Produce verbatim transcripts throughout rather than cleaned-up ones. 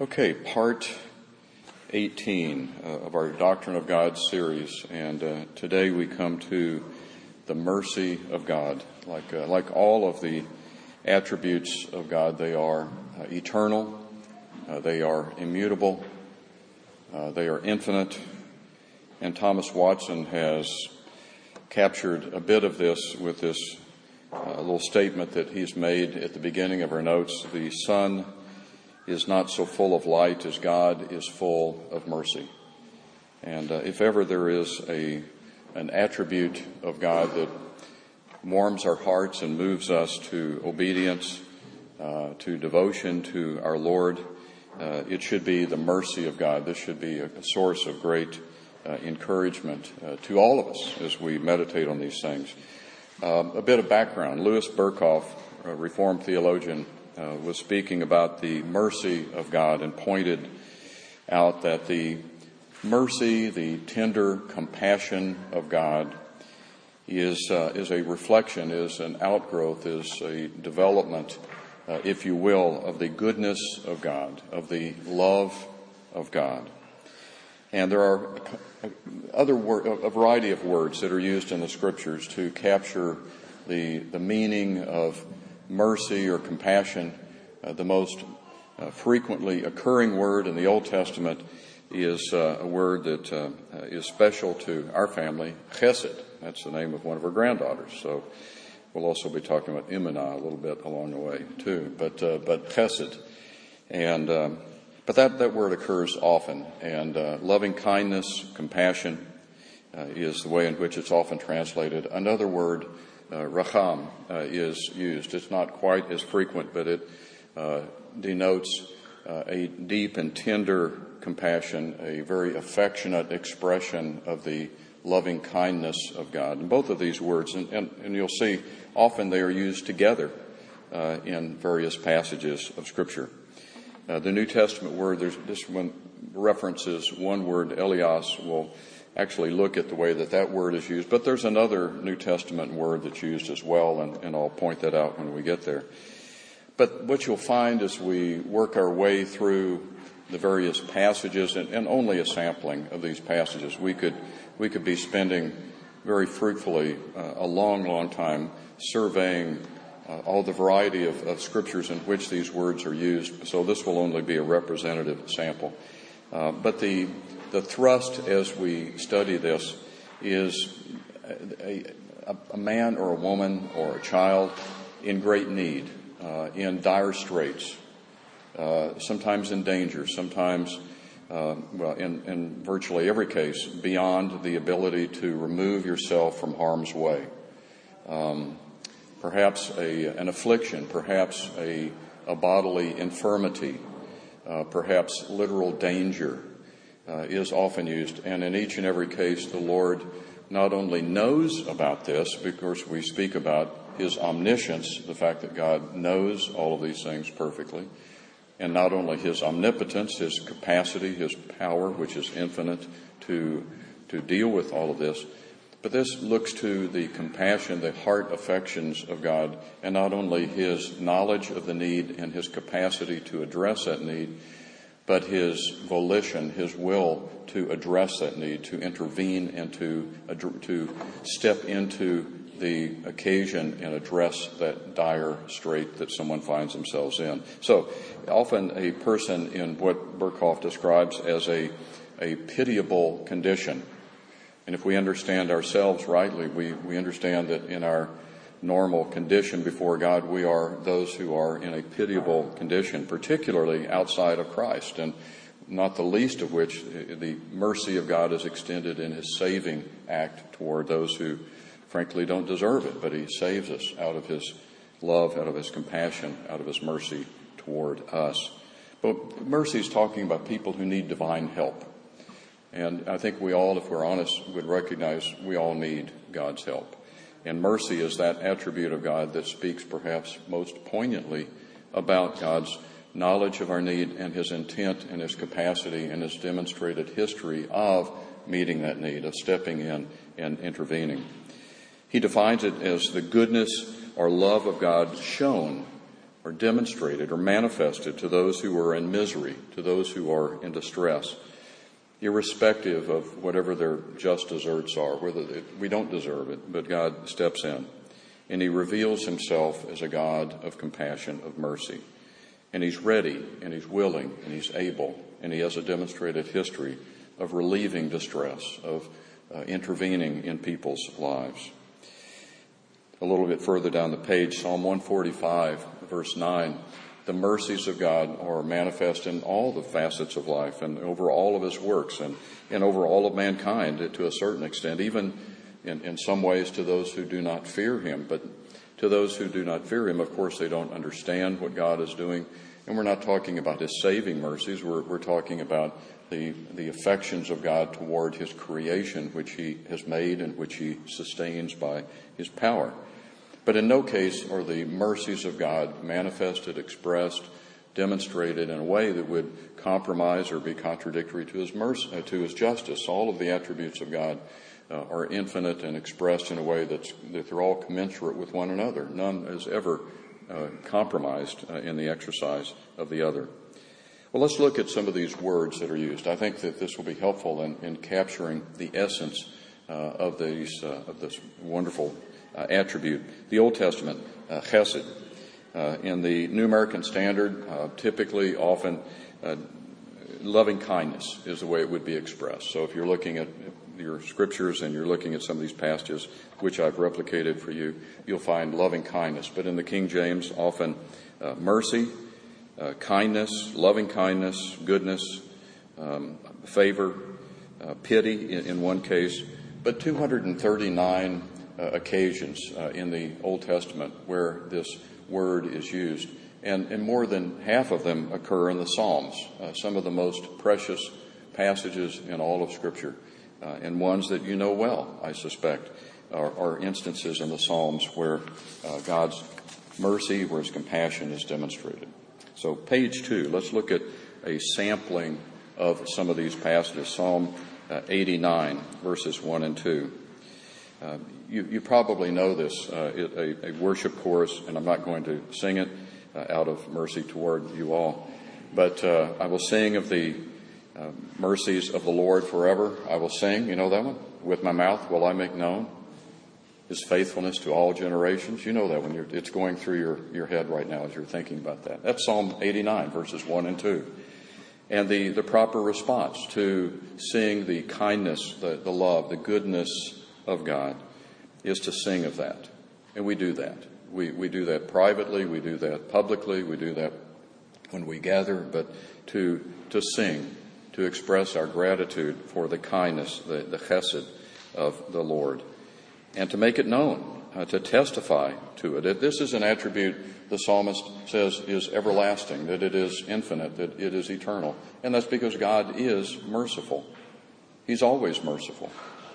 Okay, part eighteen uh, of our Doctrine of God series, and uh, today we come to the mercy of God. Like uh, like all of the attributes of God, they are uh, eternal, uh, they are immutable, uh, they are infinite, and Thomas Watson has captured a bit of this with this uh, little statement that he's made at the beginning of our notes. The Son is not so full of light as God is full of mercy. And uh, if ever there is a an attribute of God that warms our hearts and moves us to obedience, uh, to devotion to our Lord, uh, it should be the mercy of God. This should be a, a source of great uh, encouragement uh, to all of us as we meditate on these things. Um, a bit of background. Louis Berkhof, a Reformed theologian, Uh, was speaking about the mercy of God and pointed out that the mercy, the tender compassion of God is uh, is a reflection, is an outgrowth, is a development, uh, if you will, of the goodness of God, of the love of God. And there are other wor- a variety of words that are used in the Scriptures to capture the the meaning of mercy or compassion. Uh, the most uh, frequently occurring word in the Old Testament is uh, a word that uh, is special to our family, chesed. That's the name of one of our granddaughters. So we'll also be talking about Imanah a little bit along the way too. But uh, but chesed, and um, but that that word occurs often. And uh, loving kindness, compassion uh, is the way in which it's often translated. Another word, Uh, racham, uh, is used. It's not quite as frequent, but it uh, denotes uh, a deep and tender compassion, a very affectionate expression of the loving kindness of God. And both of these words, and, and, and you'll see, often they are used together uh, in various passages of Scripture. Uh, the New Testament word, there's this one references one word, elias, will actually look at the way that that word is used. But there's another New Testament word that's used as well, and, and I'll point that out when we get there. But what you'll find as we work our way through the various passages, and, and only a sampling of these passages, we could we could be spending very fruitfully uh, a long, long time surveying uh, all the variety of, of scriptures in which these words are used. So this will only be a representative sample. Uh, but the The thrust as we study this is a, a, a man or a woman or a child in great need, uh, in dire straits, uh, sometimes in danger, sometimes, uh, well, in, in virtually every case, beyond the ability to remove yourself from harm's way. Um, perhaps a, an affliction, perhaps a, a bodily infirmity, uh, perhaps literal danger. Uh, is often used, and in each and every case the Lord not only knows about this, because we speak about His omniscience, the fact that God knows all of these things perfectly, and not only His omnipotence, His capacity, His power, which is infinite to to deal with all of this, but this looks to the compassion, the heart affections of God, and not only His knowledge of the need and His capacity to address that need, but His volition, His will to address that need, to intervene and to to step into the occasion and address that dire strait that someone finds themselves in. So often a person in what Berkhof describes as a, a pitiable condition. And if we understand ourselves rightly, we, we understand that in our normal condition before God, we are those who are in a pitiable condition, particularly outside of Christ, and not the least of which the mercy of God is extended in His saving act toward those who frankly don't deserve it, but He saves us out of His love, out of His compassion, out of His mercy toward us. But mercy is talking about people who need divine help. And I think we all, if we're honest, would recognize we all need God's help. And mercy is that attribute of God that speaks perhaps most poignantly about God's knowledge of our need and His intent and His capacity and His demonstrated history of meeting that need, of stepping in and intervening. He defines it as the goodness or love of God shown or demonstrated or manifested to those who are in misery, to those who are in distress, irrespective of whatever their just deserts are, whether they, we don't deserve it, but God steps in. And he reveals himself as a God of compassion, of mercy. And he's ready, and he's willing, and he's able, and he has a demonstrated history of relieving distress, of uh, intervening in people's lives. A little bit further down the page, Psalm one forty-five, verse nine, the mercies of God are manifest in all the facets of life and over all of his works and, and over all of mankind to a certain extent, even in, in some ways to those who do not fear him. But to those who do not fear him, of course, they don't understand what God is doing. And we're not talking about his saving mercies. We're, we're talking about the, the affections of God toward his creation, which he has made and which he sustains by his power. But in no case are the mercies of God manifested, expressed, demonstrated in a way that would compromise or be contradictory to his mercy, uh, to his justice. All of the attributes of God uh, are infinite and expressed in a way that's, that they're all commensurate with one another. None is ever uh, compromised uh, in the exercise of the other. Well, let's look at some of these words that are used. I think that this will be helpful in, in capturing the essence uh, of these uh, of this wonderful Uh, attribute. The Old Testament, uh, chesed. Uh, in the New American Standard, uh, typically, often, uh, loving kindness is the way it would be expressed. So if you're looking at your scriptures and you're looking at some of these passages, which I've replicated for you, you'll find loving kindness. But in the King James, often uh, mercy, uh, kindness, loving kindness, goodness, um, favor, uh, pity in, in one case, but two hundred thirty-nine Uh, occasions uh, in the Old Testament where this word is used. And, and more than half of them occur in the Psalms, uh, some of the most precious passages in all of Scripture, uh, and ones that you know well, I suspect, are, are instances in the Psalms where uh, God's mercy, where his compassion is demonstrated. So page two, let's look at a sampling of some of these passages. Psalm uh, eighty-nine, verses one and two. Uh, you, you probably know this, uh, it, a, a worship chorus, and I'm not going to sing it uh, out of mercy toward you all, but uh, I will sing of the uh, mercies of the Lord forever. I will sing, you know that one? With my mouth will I make known his faithfulness to all generations. You know that one. You're, it's going through your, your head right now as you're thinking about that. That's Psalm eighty-nine, verses one and two. And the, the proper response to seeing the kindness, the, the love, the goodness of God is to sing of that. And we do that. We we do that privately, we do that publicly, we do that when we gather, but to to sing, to express our gratitude for the kindness, the, the chesed of the Lord, and to make it known, uh, to testify to it. This is an attribute the psalmist says is everlasting, that it is infinite, that it is eternal. And that's because God is merciful. He's always merciful.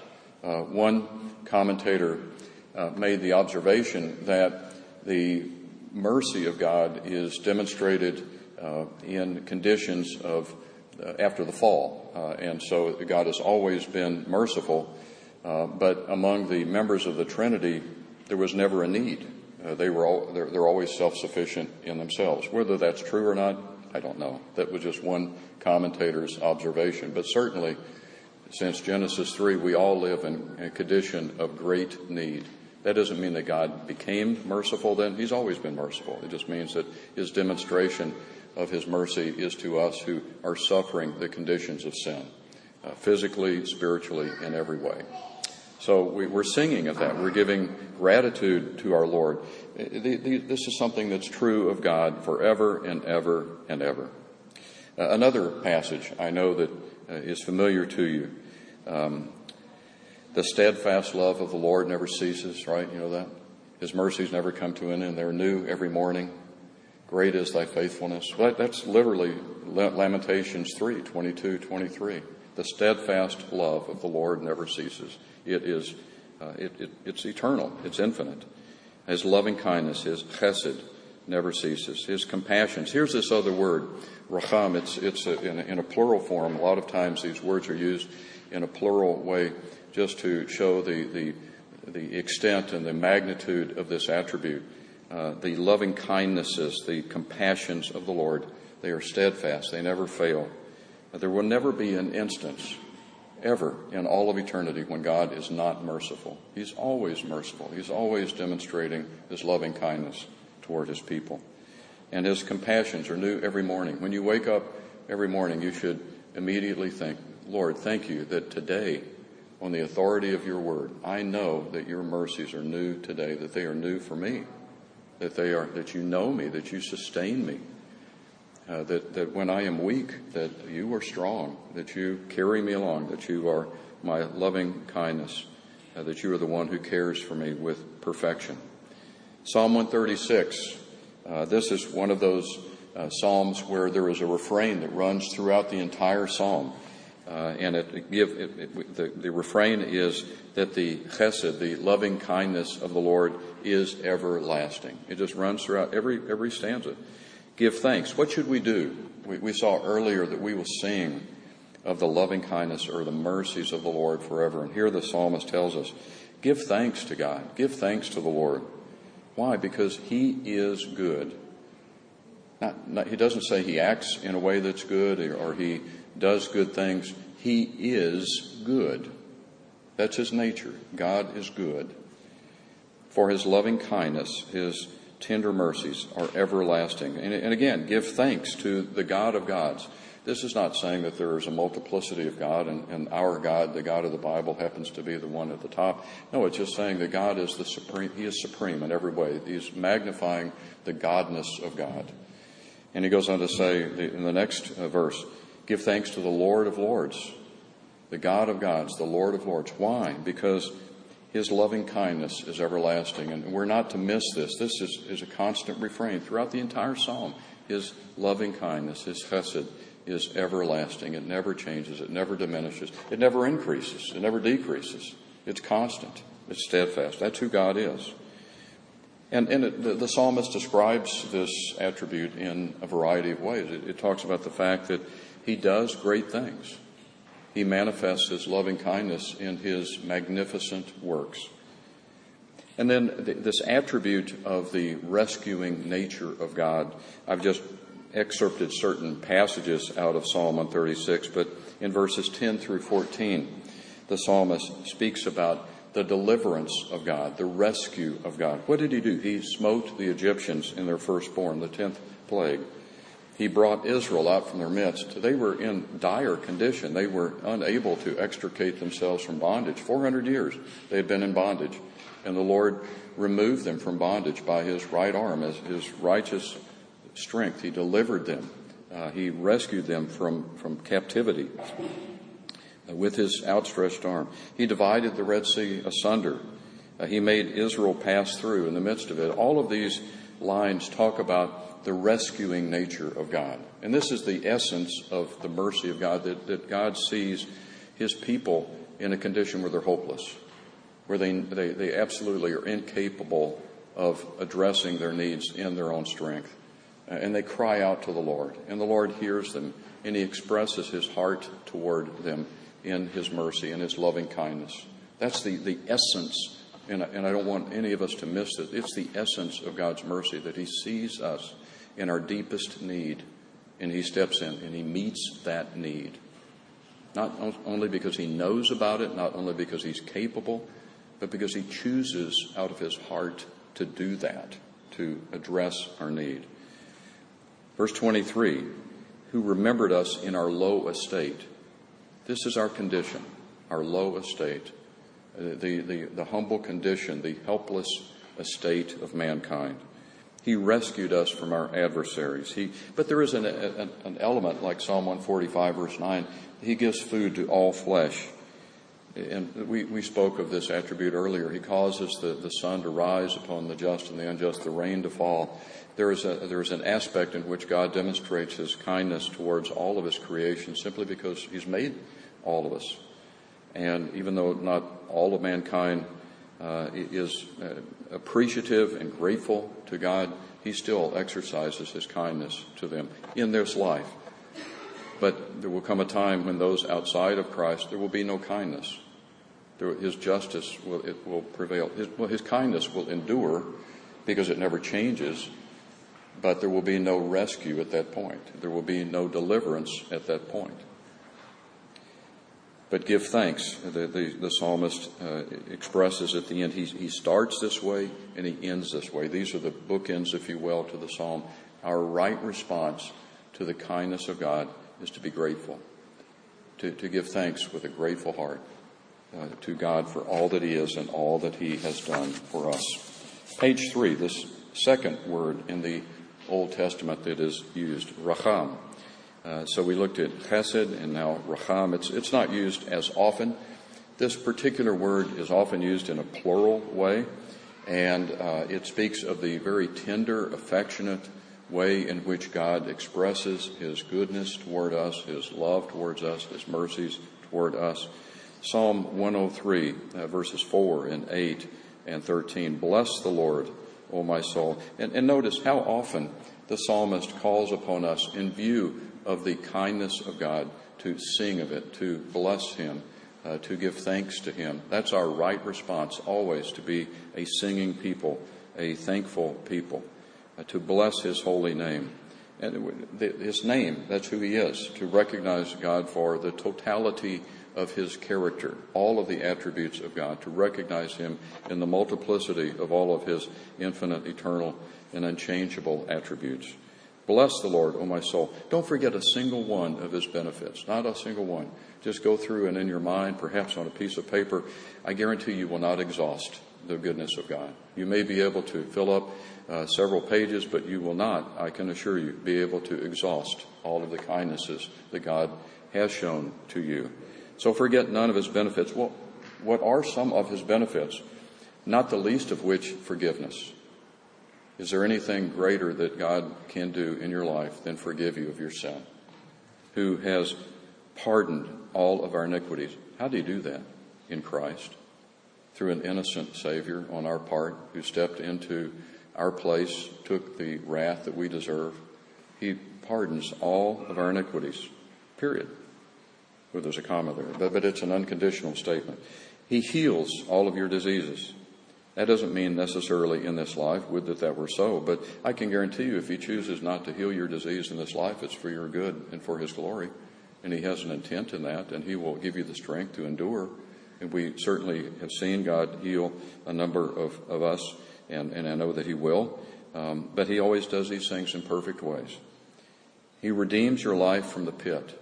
Uh, one commentator uh, made the observation that the mercy of God is demonstrated uh, in conditions of uh, after the fall, uh, and so God has always been merciful. Uh, but among the members of the Trinity, there was never a need. Uh, they were all, they're, they're always self-sufficient in themselves. Whether that's true or not, I don't know. That was just one commentator's observation, but certainly, since Genesis three, we all live in a condition of great need. That doesn't mean that God became merciful then. He's always been merciful. It just means that his demonstration of his mercy is to us who are suffering the conditions of sin, uh, physically, spiritually, in every way. So we, we're singing of that. We're giving gratitude to our Lord. The, the, this is something that's true of God forever and ever and ever. Uh, another passage I know that uh, is familiar to you. Um, the steadfast love of the Lord never ceases, right? You know that? His mercies never come to an end. They're new every morning. Great is thy faithfulness. Well, that's literally Lamentations three, twenty-two, twenty-three. The steadfast love of the Lord never ceases. It is, uh, it, it, it's eternal. It's infinite. His loving kindness, his chesed, never ceases. His compassions. Here's this other word, racham. It's it's a, in, a, in a plural form. A lot of times these words are used in a plural way just to show the the, the extent and the magnitude of this attribute. uh, the loving kindnesses, the compassions of the Lord. They are steadfast. They never fail. There will never be an instance ever in all of eternity when God is not merciful. He's always merciful. He's always demonstrating his loving kindness toward his people. And his compassions are new every morning. When you wake up every morning, you should immediately think, Lord, thank you that today, on the authority of your word, I know that your mercies are new today, that they are new for me, that they are, that you know me, that you sustain me. Uh, that, that when I am weak, that you are strong, that you carry me along, that you are my loving kindness, uh, that you are the one who cares for me with perfection. Psalm one thirty-six, uh, this is one of those uh, psalms where there is a refrain that runs throughout the entire psalm. Uh, and it, it give it, it, the, the refrain is that the chesed, the loving kindness of the Lord, is everlasting. It just runs throughout every every stanza. Give thanks. What should we do? We, we saw earlier that we will sing of the loving kindness or the mercies of the Lord forever. And here the psalmist tells us, give thanks to God. Give thanks to the Lord. Why? Because he is good. Not, not, he doesn't say he acts in a way that's good or, or he does good things. He is good. That's his nature. God is good. For his loving kindness, his tender mercies are everlasting. And, and again, give thanks to the God of gods. This is not saying that there is a multiplicity of God and, and our God, the God of the Bible, happens to be the one at the top. No, it's just saying that God is the supreme. He is supreme in every way. He's magnifying the godness of God. And he goes on to say in the next verse, give thanks to the Lord of Lords, the God of gods, the Lord of Lords. Why? Because his loving kindness is everlasting, and we're not to miss this. This is, is a constant refrain throughout the entire psalm. His loving kindness, his chesed, is everlasting. It never changes. It never diminishes. It never increases. It never decreases. It's constant. It's steadfast. That's who God is. And, and it, the, the psalmist describes this attribute in a variety of ways. It, it talks about the fact that he does great things. He manifests his loving kindness in his magnificent works. And then th- this attribute of the rescuing nature of God, I've just excerpted certain passages out of Psalm one thirty-six, but in verses ten through fourteen, the psalmist speaks about the deliverance of God, the rescue of God. What did he do? He smote the Egyptians in their firstborn, the tenth plague. He brought Israel out from their midst. They were in dire condition. They were unable to extricate themselves from bondage. four hundred years they had been in bondage. And the Lord removed them from bondage by his right arm, as his righteous strength. He delivered them. Uh, he rescued them from, from captivity uh, with his outstretched arm. He divided the Red Sea asunder. Uh, he made Israel pass through in the midst of it. All of these lines talk about the rescuing nature of God. And this is the essence of the mercy of God, that, that God sees his people in a condition where they're hopeless, where they, they, they absolutely are incapable of addressing their needs in their own strength. Uh, and they cry out to the Lord, and the Lord hears them, and he expresses his heart toward them in his mercy and his loving kindness. That's the, the essence, and I, and I don't want any of us to miss it. It's the essence of God's mercy, that he sees us in our deepest need, and he steps in and he meets that need. Not only because he knows about it, not only because he's capable, but because he chooses out of his heart to do that, to address our need. Verse twenty-three, who remembered us in our low estate. This is our condition, our low estate, the, the, the humble condition, the helpless estate of mankind. He rescued us from our adversaries. He, but there is an, an, an element like Psalm one forty-five, verse nine. He gives food to all flesh. And we, we spoke of this attribute earlier. He causes the, the sun to rise upon the just and the unjust, the rain to fall. There is, a, there is an aspect in which God demonstrates his kindness towards all of his creation simply because he's made all of us. And even though not all of mankind uh, is uh, appreciative and grateful to God, he still exercises his kindness to them in this life. But there will come a time when those outside of Christ, there will be no kindness. There, his justice will, it will prevail. His, well, his kindness will endure, because it never changes, but there will be no rescue at that point. There will be no deliverance at that point. But give thanks. The, the, the psalmist uh, expresses at the end, he, he starts this way and he ends this way. These are the bookends, if you will, to the psalm. Our right response to the kindness of God is to be grateful, to, to give thanks with a grateful heart uh, to God for all that he is and all that he has done for us. Page three, this second word in the Old Testament that is used, racham. Uh, so we looked at chesed and now racham. It's, it's not used as often. This particular word is often used in a plural way, and uh, it speaks of the very tender, affectionate way in which God expresses his goodness toward us, his love towards us, his mercies toward us. Psalm one oh three, uh, verses four and eight and thirteen. Bless the Lord, O my soul. And, and notice how often the psalmist calls upon us in view of the kindness of God to sing of it, to bless him, uh, to give thanks to him. That's our right response always, to be a singing people, a thankful people, uh, to bless his holy name. And his name, that's who he is, to recognize God for the totality of his character, all of the attributes of God, to recognize him in the multiplicity of all of his infinite, eternal, and unchangeable attributes. Bless the Lord, O my soul. Don't forget a single one of his benefits, not a single one. Just go through and in your mind, perhaps on a piece of paper, I guarantee you will not exhaust the goodness of God. You may be able to fill up uh, several pages, but you will not, I can assure you, be able to exhaust all of the kindnesses that God has shown to you. So forget none of his benefits. Well, what are some of his benefits? Not the least of which, forgiveness. Is there anything greater that God can do in your life than forgive you of your sin? Who has pardoned all of our iniquities. How do you do that? In Christ. Through an innocent Savior on our part who stepped into our place, took the wrath that we deserve. He pardons all of our iniquities. Period. Well, there's a comma there, but, but it's an unconditional statement. He heals all of your diseases. That doesn't mean necessarily in this life, would that that were so, but I can guarantee you if he chooses not to heal your disease in this life, it's for your good and for his glory. And he has an intent in that, and he will give you the strength to endure. And we certainly have seen God heal a number of, of us, and, and I know that he will. Um, but he always does these things in perfect ways. He redeems your life from the pit.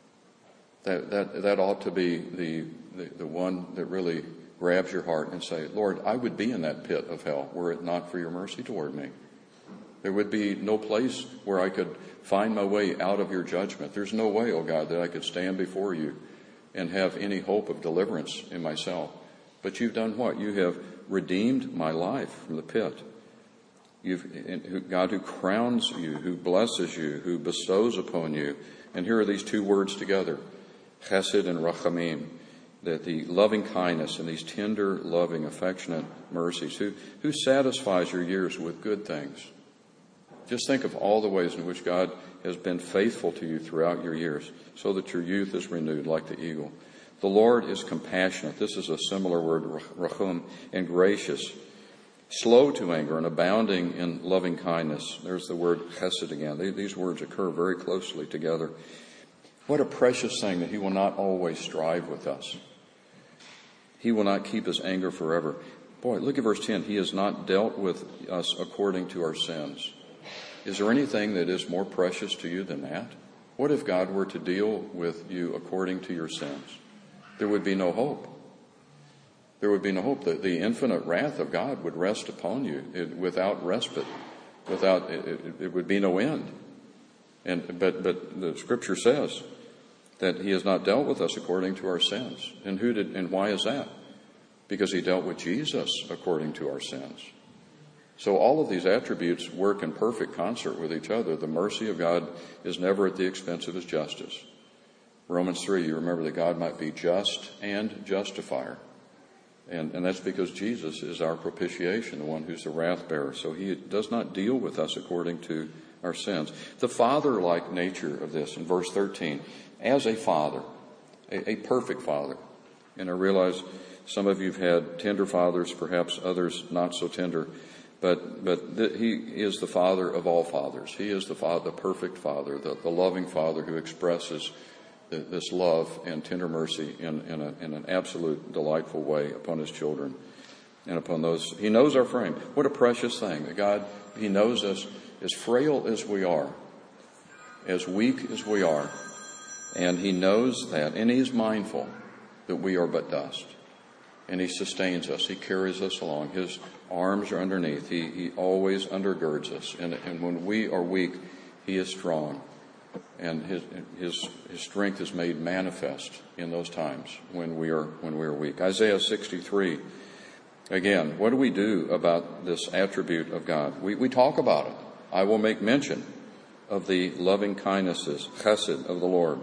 That that that ought to be the, the, the one that really grabs your heart and say, Lord, I would be in that pit of hell were it not for your mercy toward me. There would be no place where I could find my way out of your judgment. There's no way, oh God, that I could stand before you and have any hope of deliverance in myself. But you've done what? You have redeemed my life from the pit. You've, God who crowns you, who blesses you, who bestows upon you. And here are these two words together, chesed and rachamim. That the loving kindness and these tender, loving, affectionate mercies, who, who satisfies your years with good things. Just think of all the ways in which God has been faithful to you throughout your years, so that your youth is renewed like the eagle. The Lord is compassionate. This is a similar word, rachum, and gracious, slow to anger and abounding in loving kindness. There's the word chesed again. These words occur very closely together. What a precious thing that he will not always strive with us. He will not keep his anger forever. Boy, look at verse ten. He has not dealt with us according to our sins. Is there anything that is more precious to you than that? What if God were to deal with you according to your sins? There would be no hope. There would be no hope. The, the infinite wrath of God would rest upon you it, without respite. Without it, it, it would be no end. And but but the Scripture says that he has not dealt with us according to our sins. And who did, and why is that? Because he dealt with Jesus according to our sins. So all of these attributes work in perfect concert with each other. The mercy of God is never at the expense of his justice. Romans three, you remember that God might be just and justifier. And, and that's because Jesus is our propitiation, the one who's the wrath bearer. So he does not deal with us according to our sins. The father-like nature of this in verse thirteen, as a father, a, a perfect father. And I realize some of you have had tender fathers, perhaps others not so tender. But but th- he is the Father of all fathers. He is the father, the perfect Father, the, the loving Father who expresses the, this love and tender mercy in, in, a, in an absolute delightful way upon his children and upon those. He knows our frame. What a precious thing that God, he knows us as frail as we are, as weak as we are, and he knows that, and he is mindful that we are but dust. And he sustains us. He carries us along. His arms are underneath. He, he always undergirds us. And, and when we are weak, he is strong. And his, his, his strength is made manifest in those times when we are, when we are weak. Isaiah sixty-three. Again, what do we do about this attribute of God? We, we talk about it. I will make mention of the loving kindnesses, chesed of the Lord.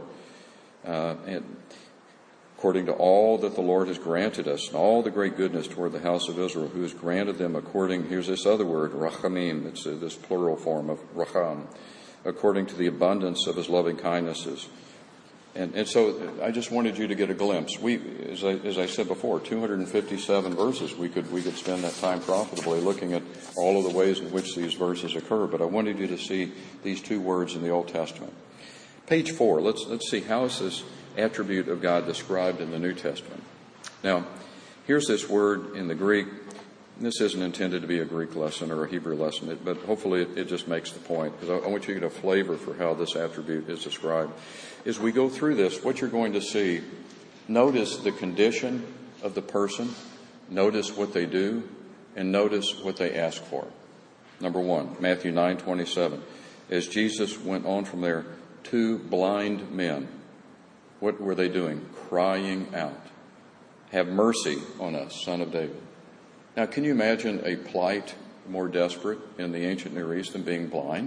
Uh, and, according to all that the Lord has granted us, and all the great goodness toward the house of Israel, who has granted them according, here's this other word, rachamim, it's uh, this plural form of racham, according to the abundance of his loving kindnesses. And, and so I just wanted you to get a glimpse. We, as I, as I said before, two hundred fifty-seven verses. We could, we could spend that time profitably looking at all of the ways in which these verses occur, but I wanted you to see these two words in the Old Testament. Page four, let's, let's see, how is this attribute of God described in the New Testament? Now, here's this word in the Greek. This isn't intended to be a Greek lesson or a Hebrew lesson, but hopefully it, it just makes the point, because I, I want you to get a flavor for how this attribute is described. As we go through this, what you're going to see, notice the condition of the person, notice what they do, and notice what they ask for. Number one, Matthew nine twenty-seven. As Jesus went on from there, two blind men, what were they doing? Crying out, "Have mercy on us, Son of David." Now, can you imagine a plight more desperate in the ancient Near East than being blind?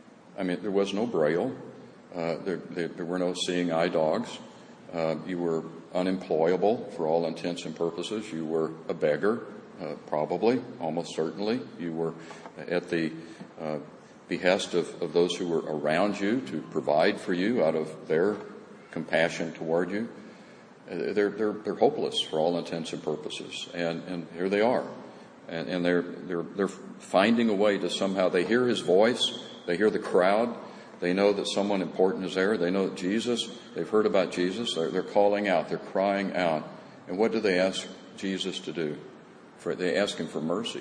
I mean, there was no Braille. Uh, there, there, there were no seeing eye dogs. Uh, you were unemployable for all intents and purposes. You were a beggar, uh, probably, almost certainly. You were at the uh, behest of, of those who were around you to provide for you out of their compassion toward you. They're, they're, they're hopeless for all intents and purposes. And, and here they are. And, and they're, they're, they're finding a way to somehow, they hear his voice, they hear the crowd, they know that someone important is there, they know that Jesus, they've heard about Jesus, they're, they're calling out, they're crying out. And what do they ask Jesus to do? For, they ask him for mercy.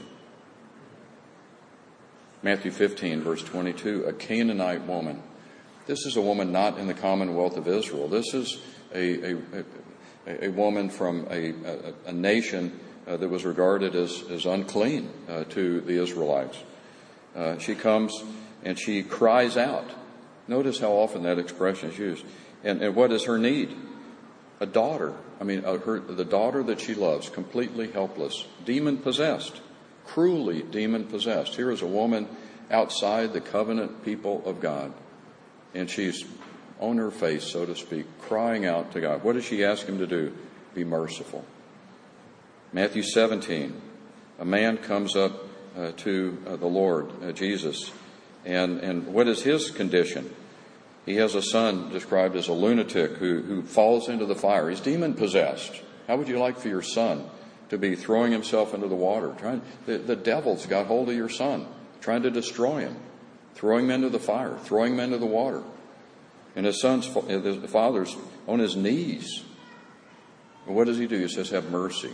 Matthew fifteen, verse twenty-two, a Canaanite woman. This is a woman not in the Commonwealth of Israel. This is a, a, a, a woman from a, a, a nation uh, that was regarded as, as unclean uh, to the Israelites. Uh, she comes and she cries out. Notice how often that expression is used. And, and what is her need? A daughter. I mean, uh, her, the daughter that she loves, completely helpless, demon-possessed, cruelly demon-possessed. Here is a woman outside the covenant people of God. And she's on her face, so to speak, crying out to God. What does she ask him to do? Be merciful. Matthew seventeen, a man comes up uh, to uh, the Lord, uh, Jesus, and, and what is his condition? He has a son described as a lunatic who, who falls into the fire. He's demon-possessed. How would you like for your son to be throwing himself into the water? Trying, the, the devil's got hold of your son, trying to destroy him, throwing him into the fire, throwing him into the water. And his son's, the father's on his knees. And what does he do? He says, have mercy.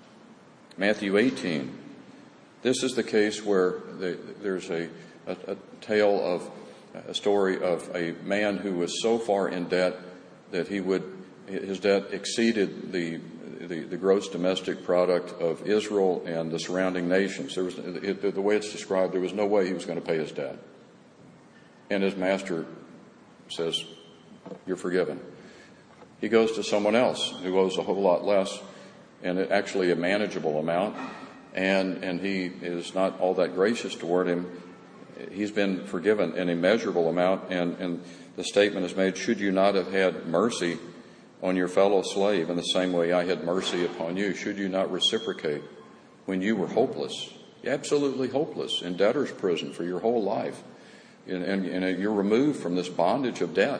Matthew eighteen. This is the case where the, there's a, a, a tale of, a story of a man who was so far in debt that he would, his debt exceeded the, the, the gross domestic product of Israel and the surrounding nations. There was, it, the way it's described, there was no way he was going to pay his debt. And his master says, you're forgiven. He goes to someone else who owes a whole lot less, and actually a manageable amount, and, and he is not all that gracious toward him. He's been forgiven an immeasurable amount, and, and the statement is made, should you not have had mercy on your fellow slave in the same way I had mercy upon you? Should you not reciprocate when you were hopeless, absolutely hopeless, in debtor's prison for your whole life? And, and, and you're removed from this bondage of debt.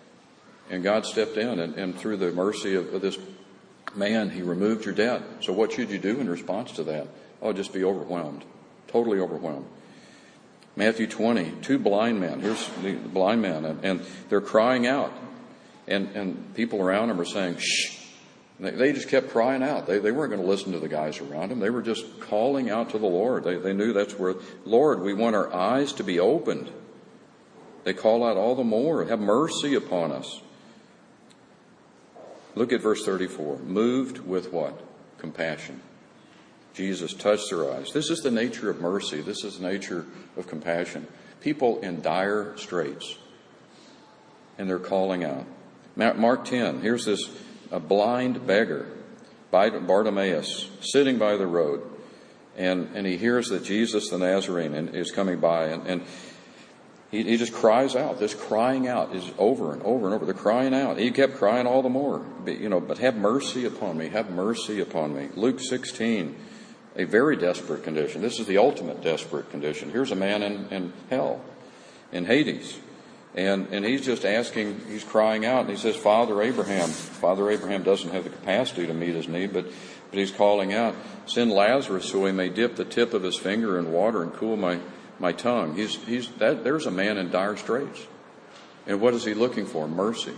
And God stepped in, and, and through the mercy of, of this man, he removed your debt. So what should you do in response to that? Oh, just be overwhelmed. totally overwhelmed. Matthew twenty, two blind men. Here's the blind men, and, and they're crying out. And, and people around them are saying, shh. They, they just kept crying out. They, they weren't going to listen to the guys around them. They were just calling out to the Lord. They, they knew that's where, Lord, we want our eyes to be opened. They call out all the more, have mercy upon us. Look at verse thirty-four. Moved with what? Compassion. Jesus touched their eyes. This is the nature of mercy. This is the nature of compassion. People in dire straits. And they're calling out. Mark ten, here's this a blind beggar, Bartimaeus, sitting by the road. And, and he hears that Jesus the Nazarene is coming by. And, and he, he just cries out. This crying out is over and over and over. They're crying out. He kept crying all the more. But, you know, but have mercy upon me. Have mercy upon me. Luke sixteen, a very desperate condition. This is the ultimate desperate condition. Here's a man in, in hell, in Hades. And and he's just asking, he's crying out, and he says, Father Abraham. Father Abraham doesn't have the capacity to meet his need, but, but he's calling out, send Lazarus so he may dip the tip of his finger in water and cool my, my tongue. He's he's that there's a man in dire straits. And what is he looking for? Mercy.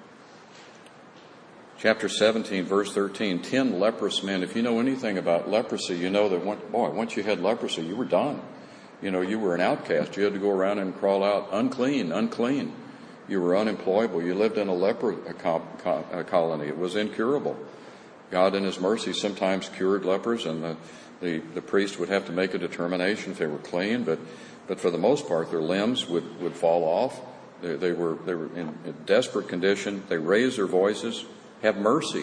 Chapter seventeen, verse thirteen, ten leprous men. If you know anything about leprosy, you know that, one, boy, once you had leprosy, you were done. You know, you were an outcast. You had to go around and crawl out, unclean, unclean. You were unemployable. You lived in a leper colony. It was incurable. God in his mercy sometimes cured lepers, and the, the, the priest would have to make a determination if they were clean, but, but for the most part, their limbs would, would fall off. They, they were, they were in a desperate condition. They raised their voices. Have mercy.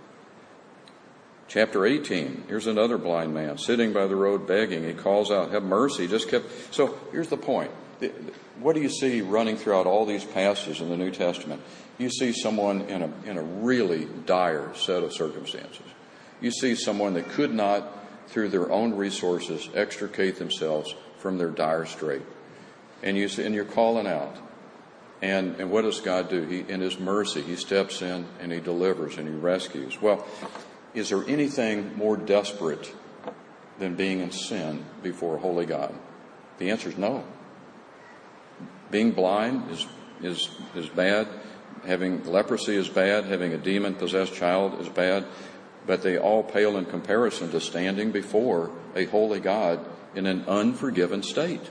Chapter eighteen, here's another blind man sitting by the road begging. He calls out, have mercy. Just kept. So here's the point. What do you see running throughout all these passages in the New Testament? You see someone in a, in a really dire set of circumstances. You see someone that could not, through their own resources, extricate themselves from their dire strait. And, you see, and you're calling out. And, and what does God do? He, in his mercy, he steps in and he delivers and he rescues. Well, is there anything more desperate than being in sin before a holy God? The answer is no. Being blind is is is bad. Having leprosy is bad. Having a demon-possessed child is bad. But they all pale in comparison to standing before a holy God in an unforgiven state.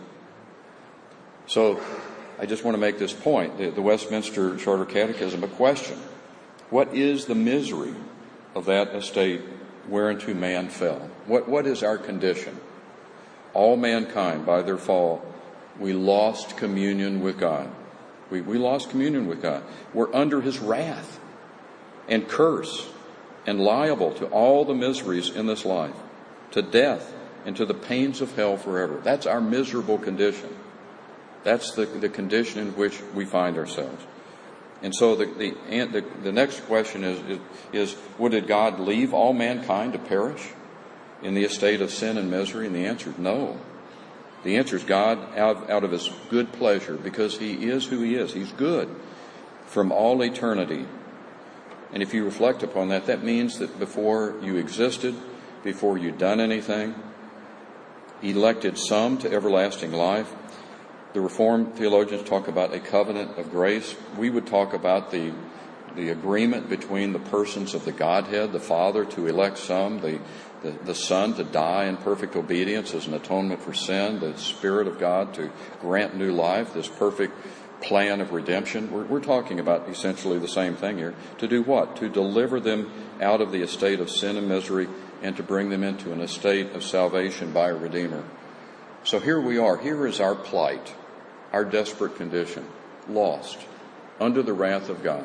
So I just want to make this point. The, the Westminster Shorter Catechism, a question. What is the misery of that estate whereinto man fell? What what is our condition? All mankind, by their fall, we lost communion with God. We, we lost communion with God. We're under his wrath and curse and liable to all the miseries in this life, to death and to the pains of hell forever. That's our miserable condition. That's the, the condition in which we find ourselves. And so the, the, the, the next question is, is, is, would did God leave all mankind to perish in the estate of sin and misery? And the answer is no. The answer is God, out, out of his good pleasure, because he is who he is. He's good from all eternity. And if you reflect upon that, that means that before you existed, before you'd done anything, he elected some to everlasting life. The Reformed theologians talk about a covenant of grace. We would talk about the the agreement between the persons of the Godhead, the Father to elect some, the, the, the Son to die in perfect obedience as an atonement for sin, the Spirit of God to grant new life, this perfect plan of redemption. We're, we're talking about essentially the same thing here. To do what? To deliver them out of the estate of sin and misery and to bring them into an estate of salvation by a Redeemer. So here we are. Here is our plight, our desperate condition, lost, under the wrath of God,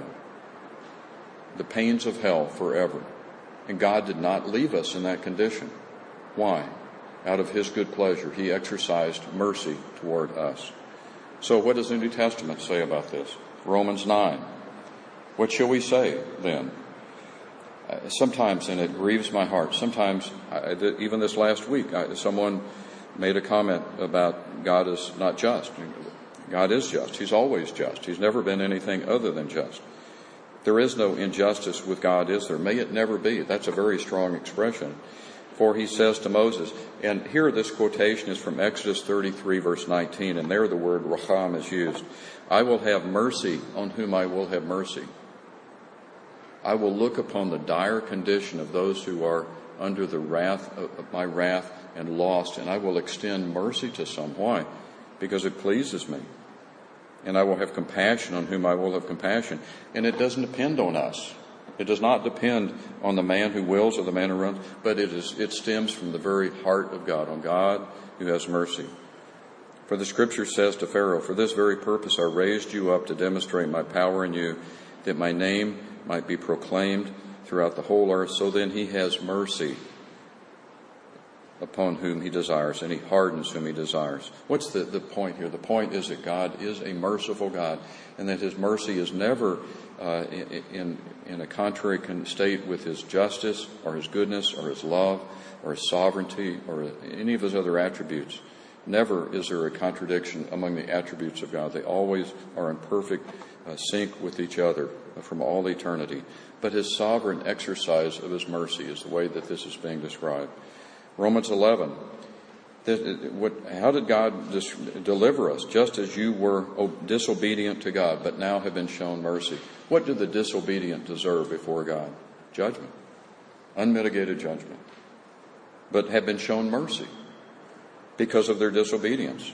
the pains of hell forever. And God did not leave us in that condition. Why? Out of his good pleasure, he exercised mercy toward us. So what does the New Testament say about this? Romans nine. What shall we say then? Uh, sometimes, and it grieves my heart, sometimes, I, even this last week, I, someone made a comment about God is not just. God is just. He's always just. He's never been anything other than just. There is no injustice with God, is there? May it never be. That's a very strong expression. For he says to Moses, and here this quotation is from Exodus thirty-three, verse nineteen, and there the word racham is used. I will have mercy on whom I will have mercy. I will look upon the dire condition of those who are under the wrath of my wrath and lost, and I will extend mercy to some. Why? Because it pleases me. And I will have compassion on whom I will have compassion. And it doesn't depend on us. It does not depend on the man who wills or the man who runs, but it is it stems from the very heart of God, on God who has mercy. For the scripture says to Pharaoh, for this very purpose I raised you up to demonstrate my power in you, that my name might be proclaimed throughout the whole earth. So then he has mercy upon whom he desires, and he hardens whom he desires. What's the, the point here? The point is that God is a merciful God, and that his mercy is never uh, in, in a contrary state with his justice or his goodness or his love or his sovereignty or any of his other attributes. Never is there a contradiction among the attributes of God. They always are in perfect uh, sync with each other from all eternity. But his sovereign exercise of his mercy is the way that this is being described. Romans eleven, how did God deliver us? Just as you were disobedient to God, but now have been shown mercy. What do the disobedient deserve before God? Judgment. Unmitigated judgment. But have been shown mercy because of their disobedience.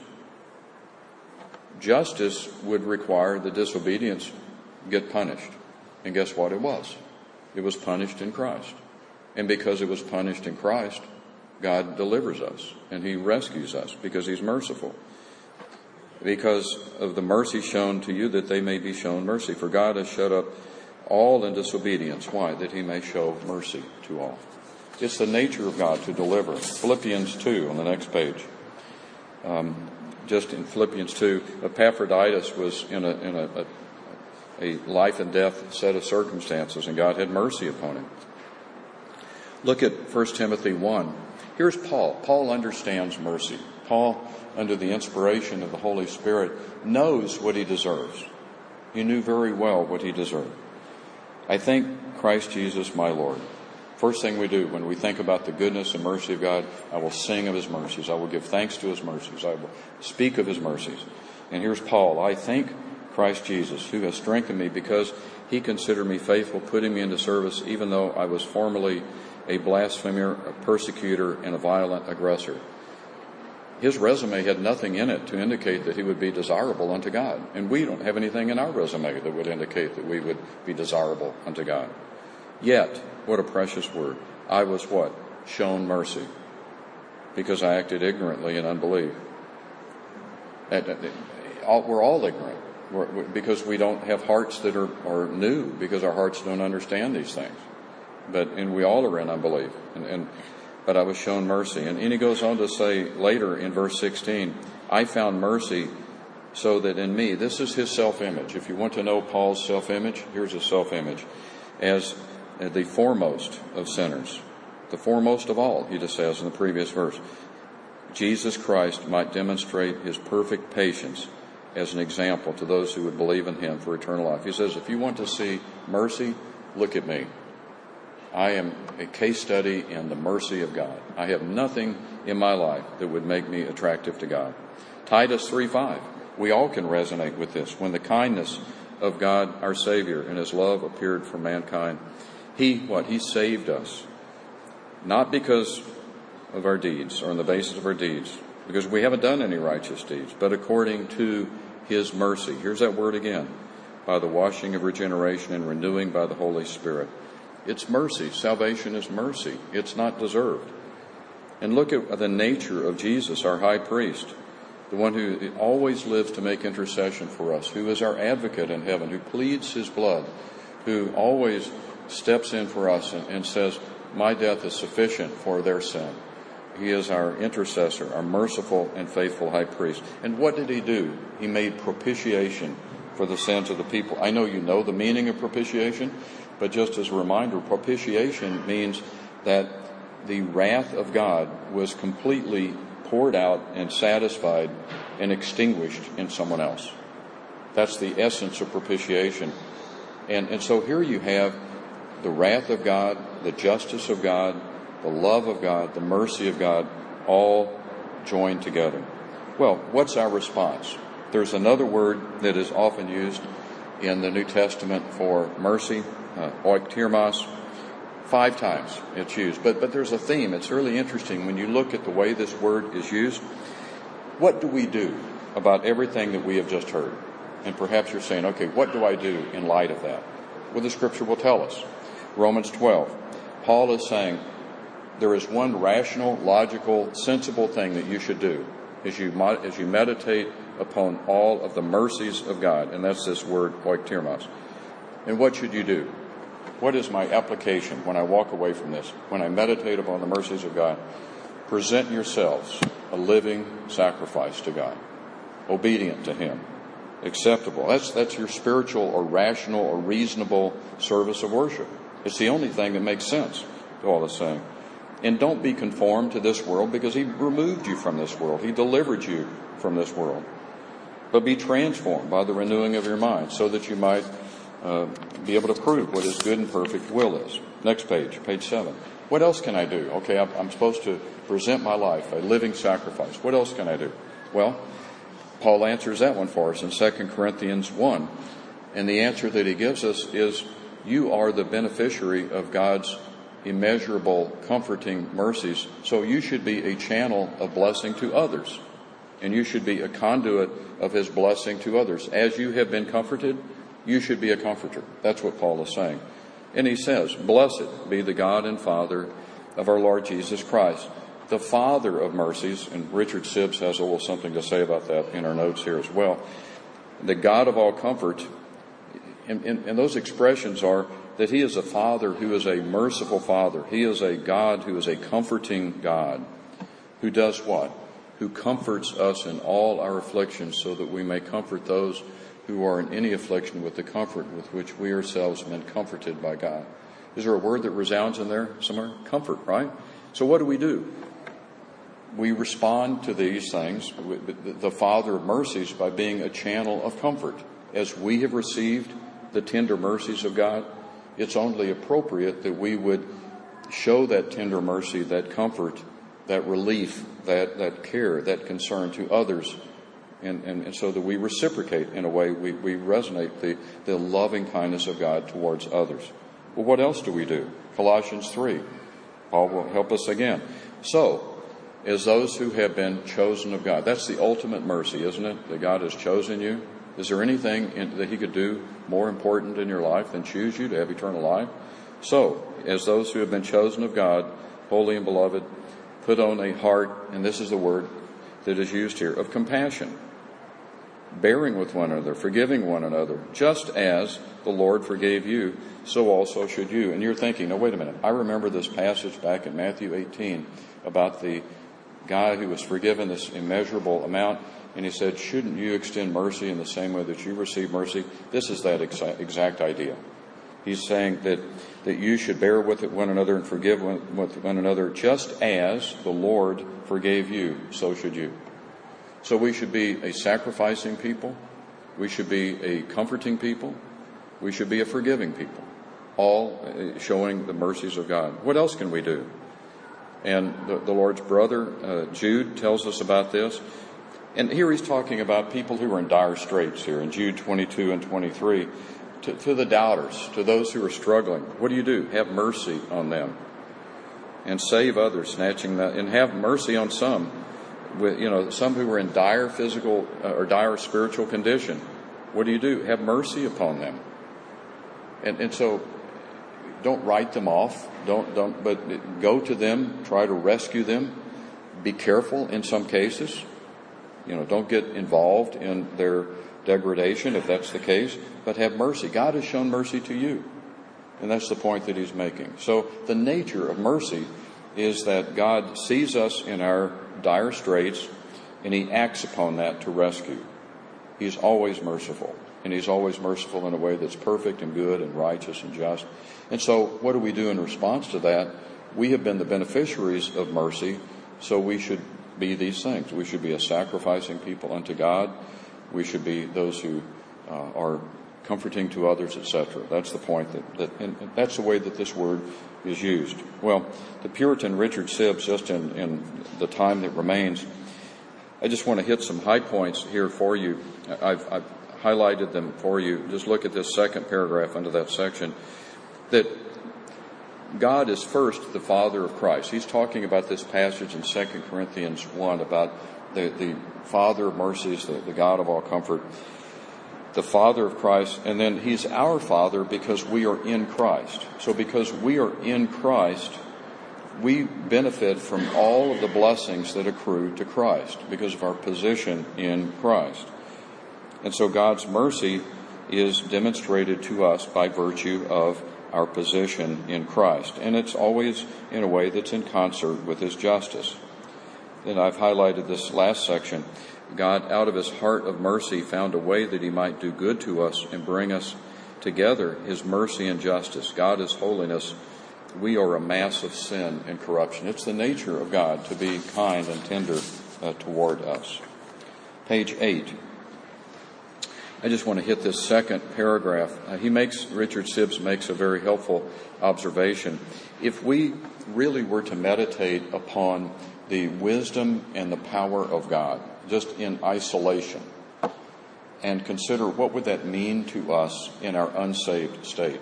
Justice would require the disobedience get punished. And guess what it was? It was punished in Christ. And because it was punished in Christ, God delivers us and he rescues us because he's merciful. Because of the mercy shown to you, that they may be shown mercy. For God has shut up all in disobedience. Why? That he may show mercy to all. It's the nature of God to deliver. Philippians two on the next page. Um, just in Philippians two, Epaphroditus was in a, in a, a, a life and death set of circumstances, and God had mercy upon him. Look at First Timothy one. Here's Paul. Paul understands mercy. Paul, under the inspiration of the Holy Spirit, knows what he deserves. He knew very well what he deserved. I thank Christ Jesus, my Lord. First thing we do when we think about the goodness and mercy of God, I will sing of his mercies. I will give thanks to his mercies. I will speak of his mercies. And here's Paul. I thank Christ Jesus, who has strengthened me because he considered me faithful, putting me into service, even though I was formerly a blasphemer, a persecutor, and a violent aggressor. His resume had nothing in it to indicate that he would be desirable unto God. And we don't have anything in our resume that would indicate that we would be desirable unto God. Yet, what a precious word. I was what? Shown mercy. Because I acted ignorantly in unbelief. We're all ignorant. We're, because we don't have hearts that are, are new. Because our hearts don't understand these things. But and we all are in unbelief. And, and but I was shown mercy. And, and he goes on to say later in verse sixteen, I found mercy so that in me, this is his self-image. If you want to know Paul's self-image, here's his self-image. As the foremost of sinners, the foremost of all, he just says in the previous verse, Jesus Christ might demonstrate his perfect patience as an example to those who would believe in him for eternal life. He says, if you want to see mercy, look at me. I am a case study in the mercy of God. I have nothing in my life that would make me attractive to God. Titus three five. We all can resonate with this. When the kindness of God, our Savior, and his love appeared for mankind, he, what? He saved us. Not because of our deeds or on the basis of our deeds, because we haven't done any righteous deeds, but according to his mercy. Here's that word again. By the washing of regeneration and renewing by the Holy Spirit. It's mercy. Salvation is mercy. It's not deserved. And look at the nature of Jesus, our high priest, the one who always lives to make intercession for us, who is our advocate in heaven, who pleads his blood, who always steps in for us and, and says, my death is sufficient for their sin. He is our intercessor, our merciful and faithful high priest. And what did he do? He made propitiation for the sins of the people. I know you know the meaning of propitiation, but just as a reminder, propitiation means that the wrath of God was completely poured out and satisfied and extinguished in someone else. That's the essence of propitiation. And, and so here you have the wrath of God, the justice of God, the love of God, the mercy of God, all joined together. Well, what's our response? There's another word that is often used in the New Testament for mercy, uh, oiktirmos. Five times it's used. But, but there's a theme. It's really interesting when you look at the way this word is used. What do we do about everything that we have just heard? And perhaps you're saying, okay, what do I do in light of that? Well, the scripture will tell us. Romans twelve. Paul is saying there is one rational, logical, sensible thing that you should do as you, as you meditate upon all of the mercies of God. And that's this word, oiktirmos. And what should you do? What is my application when I walk away from this? When I meditate upon the mercies of God? Present yourselves a living sacrifice to God, obedient to Him, acceptable. That's, that's your spiritual or rational or reasonable service of worship. It's the only thing that makes sense, Paul is saying. And don't be conformed to this world, because He removed you from this world. He delivered you from this world. But be transformed by the renewing of your mind, so that you might uh, be able to prove what His good and perfect will is. Next page, page seven. What else can I do? Okay, I'm, I'm supposed to present my life, a living sacrifice. What else can I do? Well, Paul answers that one for us in Second Corinthians one. And the answer that he gives us is, you are the beneficiary of God's immeasurable, comforting mercies. So you should be a channel of blessing to others. And you should be a conduit of His blessing to others. As you have been comforted, you should be a comforter. That's what Paul is saying. And he says, blessed be the God and Father of our Lord Jesus Christ, the Father of mercies. And Richard Sibbs has a little something to say about that in our notes here as well. The God of all comfort. And, and, and those expressions are that He is a Father who is a merciful Father. He is a God who is a comforting God. Who does what? Who comforts us in all our afflictions, so that we may comfort those who are in any affliction with the comfort with which we ourselves have been comforted by God. Is there a word that resounds in there somewhere? Comfort, right? So what do we do? We respond to these things, the Father of mercies, by being a channel of comfort. As we have received the tender mercies of God, it's only appropriate that we would show that tender mercy, that comfort, that relief, that, that care, that concern to others. And, and, and so that we reciprocate in a way, we, we resonate the, the loving kindness of God towards others. Well, what else do we do? Colossians three. Paul will help us again. So, as those who have been chosen of God, that's the ultimate mercy, isn't it? That God has chosen you. Is there anything in, that He could do more important in your life than choose you to have eternal life? So, as those who have been chosen of God, holy and beloved, put on a heart, and this is the word that is used here, of compassion, bearing with one another, forgiving one another, just as the Lord forgave you, so also should you. And you're thinking, no, wait a minute. I remember this passage back in Matthew eighteen about the guy who was forgiven this immeasurable amount. And he said, shouldn't you extend mercy in the same way that you receive mercy? This is that exa- exact idea. He's saying that, that you should bear with one another and forgive one, with one another, just as the Lord forgave you, so should you. So we should be a sacrificing people. We should be a comforting people. We should be a forgiving people, all showing the mercies of God. What else can we do? And the, the Lord's brother, uh, Jude, tells us about this. And here he's talking about people who are in dire straits here in Jude twenty-two and twenty-three. To, to the doubters, to those who are struggling, what do you do? Have mercy on them and save others, snatching that, and have mercy on some, with, you know, some who are in dire physical uh, or dire spiritual condition. What do you do? Have mercy upon them. And, and so don't write them off. Don't, don't, but go to them, try to rescue them. Be careful in some cases. You know, don't get involved in their degradation if that's the case, but have mercy. God has shown mercy to you. And that's the point that he's making. So the nature of mercy is that God sees us in our dire straits and He acts upon that to rescue. He's always merciful. And He's always merciful in a way that's perfect and good and righteous and just. And so what do we do in response to that? We have been the beneficiaries of mercy, so we should be these things. We should be a sacrificing people unto God. We should be those who uh, are comforting to others, et cetera. That's the point. That, that and that's the way that this word is used. Well, the Puritan Richard Sibbes, just in, in the time that remains, I just want to hit some high points here for you. I've, I've highlighted them for you. Just look at this second paragraph under that section. That God is first the Father of Christ. He's talking about this passage in Second Corinthians one about the, the Father of mercies, the, the God of all comfort, the Father of Christ, and then He's our Father because we are in Christ. So because we are in Christ, we benefit from all of the blessings that accrue to Christ because of our position in Christ. And so God's mercy is demonstrated to us by virtue of our position in Christ. And it's always in a way that's in concert with His justice. Then I've highlighted this last section. God, out of His heart of mercy, found a way that He might do good to us and bring us together, His mercy and justice. God is holiness. We are a mass of sin and corruption. It's the nature of God to be kind and tender uh, toward us. Page eight. I just want to hit this second paragraph. Uh, he makes, Richard Sibbes makes a very helpful observation. If we really were to meditate upon the wisdom and the power of God, just in isolation, and consider what would that mean to us in our unsaved state?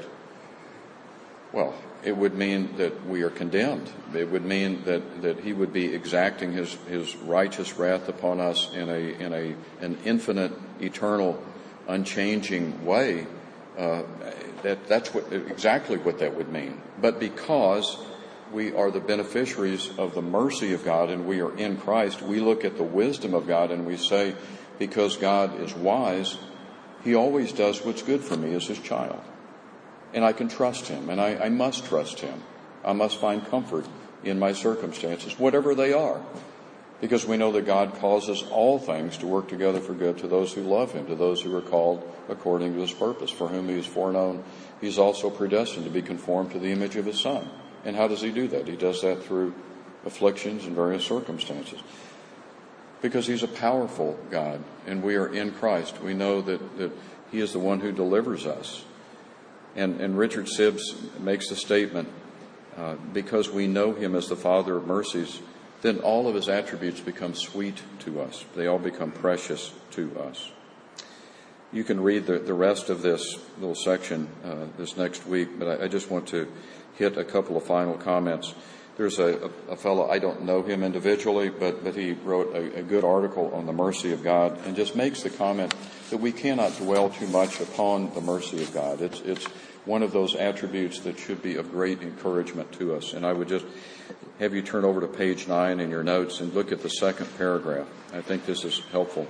Well, it would mean that we are condemned. It would mean that, that He would be exacting His, His righteous wrath upon us in a in a an infinite, eternal, unchanging way. Uh, that that's what exactly what that would mean. But because we are the beneficiaries of the mercy of God and we are in Christ, we look at the wisdom of God and we say, because God is wise, He always does what's good for me as His child. And I can trust Him, and I, I must trust Him. I must find comfort in my circumstances, whatever they are, because we know that God causes all things to work together for good to those who love Him, to those who are called according to His purpose, for whom He is foreknown. He is also predestined to be conformed to the image of His Son. And how does He do that? He does that through afflictions and various circumstances. Because He's a powerful God, and we are in Christ. We know that, that He is the one who delivers us. And, and Richard Sibbes makes the statement, uh, because we know Him as the Father of mercies, then all of His attributes become sweet to us. They all become precious to us. You can read the, the rest of this little section uh, this next week, but I, I just want to hit a couple of final comments. There's a, a, a fellow, I don't know him individually, but, but he wrote a, a good article on the mercy of God and just makes the comment that we cannot dwell too much upon the mercy of God. It's, it's one of those attributes that should be of great encouragement to us. And I would just have you turn over to page nine in your notes and look at the second paragraph. I think this is helpful.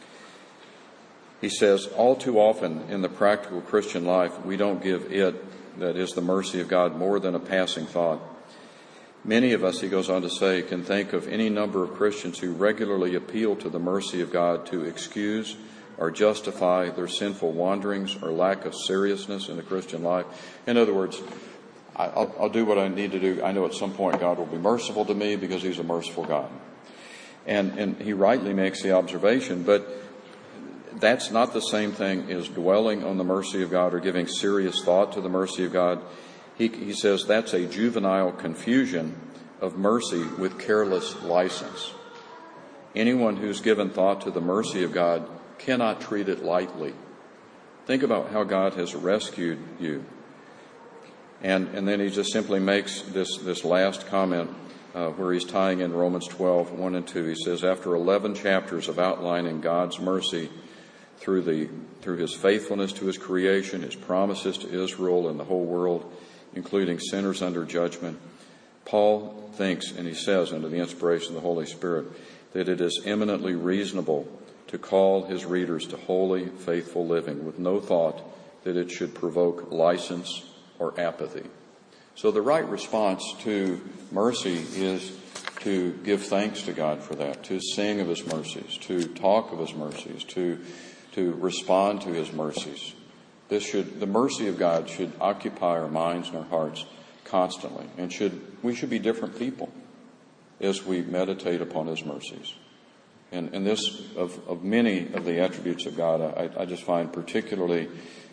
He says, all too often in the practical Christian life, we don't give it, that is the mercy of God, more than a passing thought. Many of us, he goes on to say, can think of any number of Christians who regularly appeal to the mercy of God to excuse or justify their sinful wanderings or lack of seriousness in the Christian life. In other words, I'll, I'll do what I need to do. I know at some point God will be merciful to me because He's a merciful God. And, and he rightly makes the observation, but that's not the same thing as dwelling on the mercy of God or giving serious thought to the mercy of God. He, he says that's a juvenile confusion of mercy with careless license. Anyone who's given thought to the mercy of God cannot treat it lightly. Think about how God has rescued you. And, and then he just simply makes this, this last comment uh, where he's tying in Romans twelve, one and two. He says, after eleven chapters of outlining God's mercy through the through His faithfulness to His creation, His promises to Israel and the whole world, including sinners under judgment, Paul thinks, and he says under the inspiration of the Holy Spirit, that it is eminently reasonable to call his readers to holy, faithful living with no thought that it should provoke license or apathy. So the right response to mercy is to give thanks to God for that, to sing of His mercies, to talk of His mercies, to to respond to His mercies. This should, the mercy of God should occupy our minds and our hearts constantly, and should we should be different people as we meditate upon His mercies. And, and this, of, of many of the attributes of God, I, I just find particularly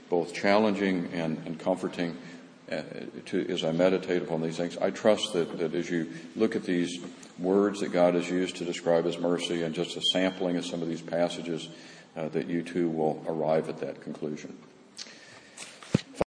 both challenging and, and comforting uh, to, as I meditate upon these things. I trust that, that as you look at these words that God has used to describe His mercy and just a sampling of some of these passages, uh, that you too will arrive at that conclusion.